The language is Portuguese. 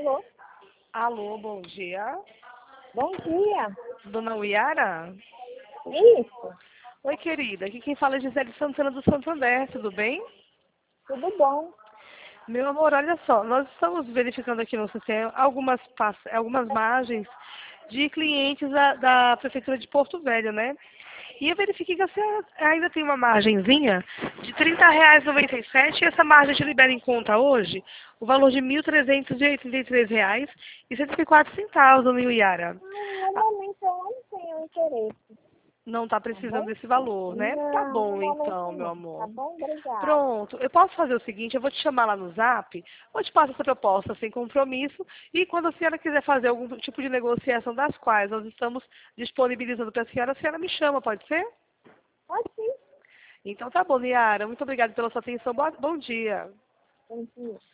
Alô? Alô, bom dia. Bom dia. Dona Uiara? Isso, Oi, querida. Aqui quem fala é Gisele Santana do Santander, tudo bem? tudo bom? Meu amor, olha só, nós estamos verificando aqui no sistema algumas margens de clientes da Prefeitura de Porto Velho, né? E eu verifiquei que a senhora ainda tem uma margenzinha de R$ 30,97 e essa margem te libera em conta hoje o valor de R$ 1.383,74, dona Uiara. No momento eu não tenho interesse, Não está tá precisando bom? desse valor, né? Tá Não, no bom momento então, meu não, tá amor. bom? Obrigada. Pronto, eu posso fazer o seguinte, eu vou te chamar lá no Zap, vou te passar essa proposta sem compromisso e quando a senhora quiser fazer algum tipo de negociação das quais nós estamos disponibilizando para a senhora me chama, pode ser? Pode sim. Então tá bom, Niara, muito obrigada pela sua atenção, bom dia. Bom dia.